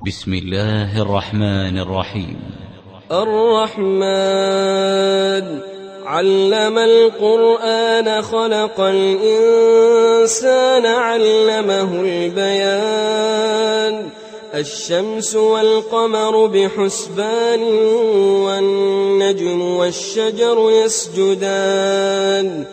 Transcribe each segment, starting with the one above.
بسم الله الرحمن الرحيم. الرحمن علم القرآن خلق الإنسان علمه البيان الشمس والقمر بحسبان والنجم والشجر يسجدان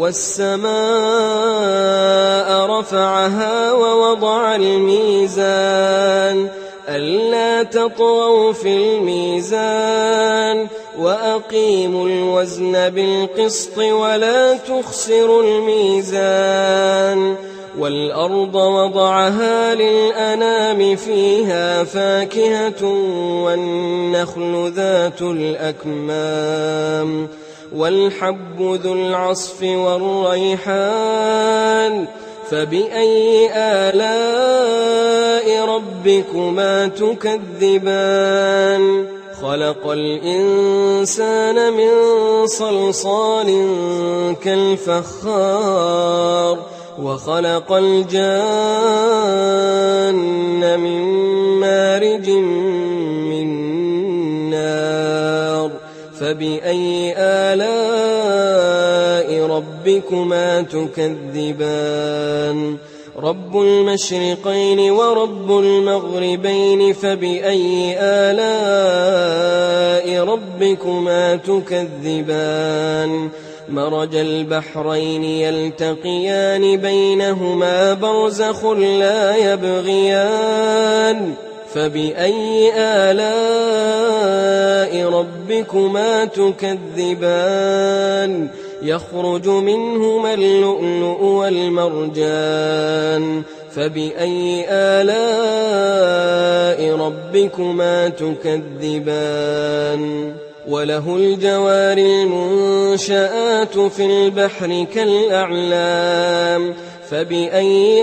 والسماء رفعها ووضع الميزان ألا تطغوا في الميزان وأقيموا الوزن بالقسط ولا تخسروا الميزان والأرض وضعها للأنام فيها فاكهة والنخل ذات الأكمام والحب ذو العصف والريحان فبأي آلاء ربكما تكذبان خلق الإنسان من صلصال كالفخار وخلق الجان من مارج من نار فبأي آلاء ربكما تكذبان رب المشرقين ورب المغربين فبأي آلاء ربكما تكذبان مرج البحرين يلتقيان بينهما برزخ لا يبغيان فبأي آلاء ربكما تكذبان يخرج منهما اللؤلؤ والمرجان فبأي آلاء ربكما تكذبان وله الجوار المنشآت في البحر كالأعلام فبأي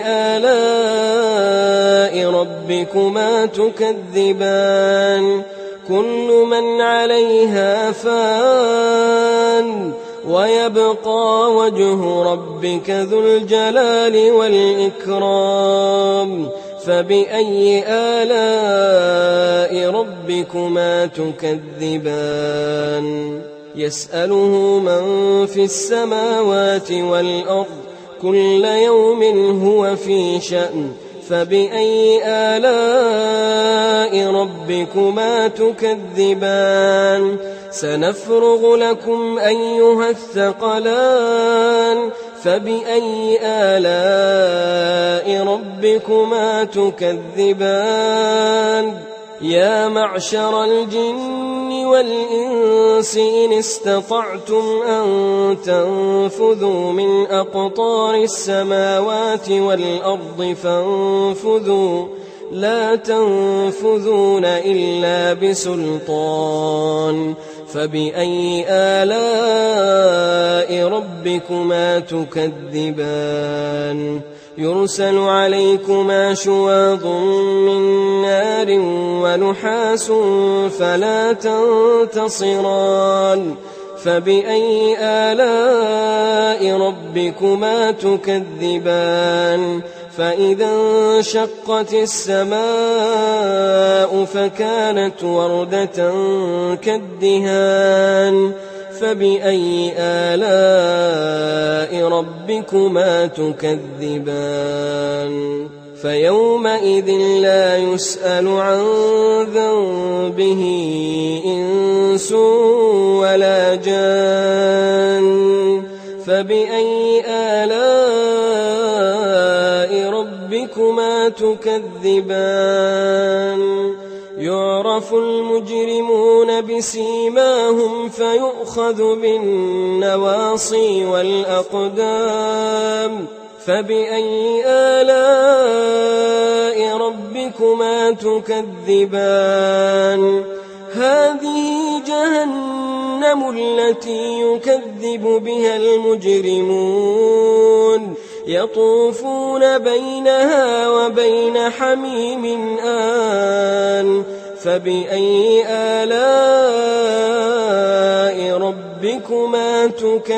آلاء ربكما تكذبان كل من عليها فان ويبقى وجه ربك ذو الجلال والإكرام فبأي آلاء ربكما تكذبان يسأله من في السماوات والأرض كل يوم هو في شأن فبأي آلاء ربكما تكذبان سنفرغ لكم أيها الثقلان فبأي آلاء ربكما تكذبان يا معشر الجن والإنس إن استطعتم أن تنفذوا من أقطار السماوات والأرض فانفذوا لا تنفذون إلا بسلطان فبأي آلاء ربكما تكذبان يرسل عليكما شواظ من نار ونحاس فلا تنتصران فبأي آلاء ربكما تكذبان فإذا انشقت السماء فكانت وردة كالدهان فبأي آلاء ربكما تكذبان فيومئذ لا يسأل عن ذنبه إنس ولا جان فبأي آلاء ربكما تكذبان يعرف المجرمون بسيماهم فيؤخذ بالنواصي والأقدام فبأي آلاء ربكما تكذبان هذه جهنم التي يكذب بها المجرمون يطوفون بينها وبين حميم آن فبأي آلاء ربكما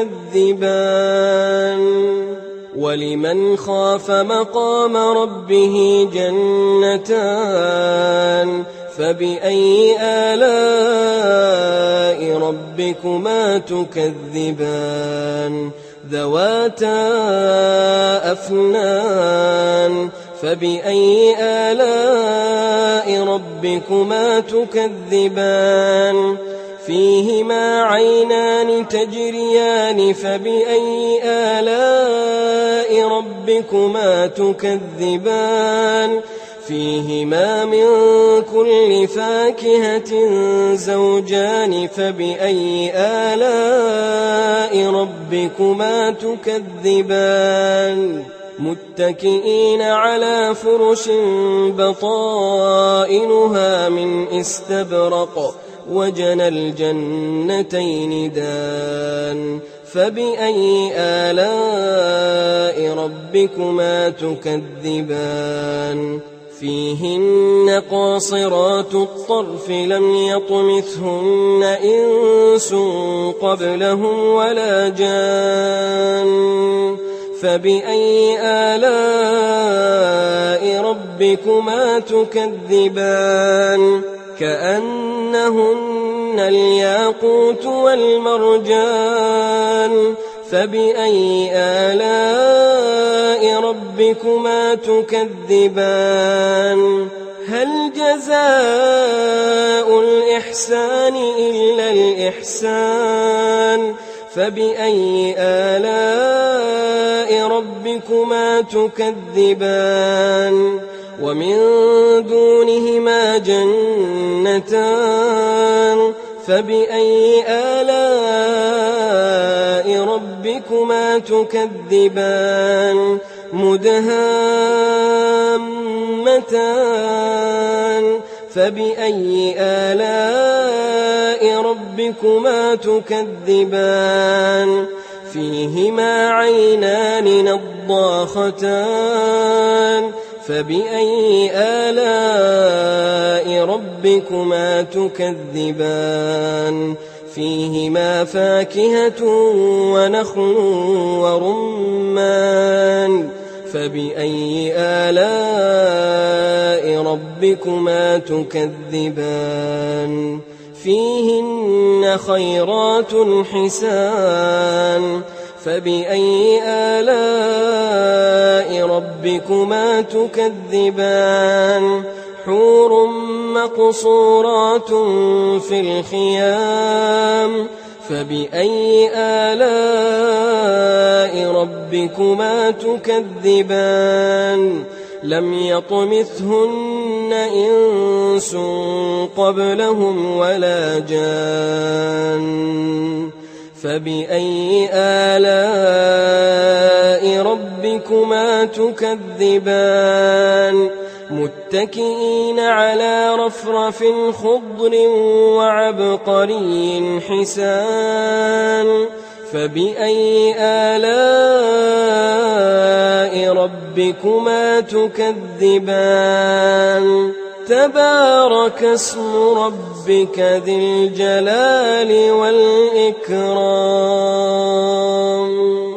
تكذبان ولمن خاف مقام ربه جنتان فبأي آلاء ربكما تكذبان ذواتا أفنان فبأي آلاء ربكما تكذبان فيهما عينان تجريان فبأي آلاء ربكما تكذبان فيهما من كل فاكهة زوجان فبأي آلاء ربكما تكذبان متكئين على فرش بطائنها من استبرق وجنى الجنتين دان فبأي آلاء ربكما تكذبان فيهن قاصرات الطرف لم يطمثهن إنس قبلهم ولا جان فبأي آلاء ربكما تكذبان كأنهن الياقوت والمرجان فبأي آلاء ربكما تكذبان هل جزاء الإحسان إلا الإحسان فبأي آلاء ربكما تكذبان ومن دونهما جنتان فبأي آلاء ربكما تكذبان مدهامتان فبأي آلاء ربكما تكذبان فيهما عينان نضاختان فبأي آلاء ربكما تكذبان فيهما فاكهة ونخل ورمان فبأي آلاء ربكما تكذبان فيهن خيرات حسان فبأي آلاء ربكما تكذبان حور مقصورات في الخيام فبأي آلاء ربكما تكذبان لم يطمثهن إنس قبلهم ولا جان فبأي آلاء ربكما تكذبان متكئين على رفرف خضر وعبقري حسان فبأي آلاء ربكما تكذبان تبارك اسم ربك ذي الجلال والإكرام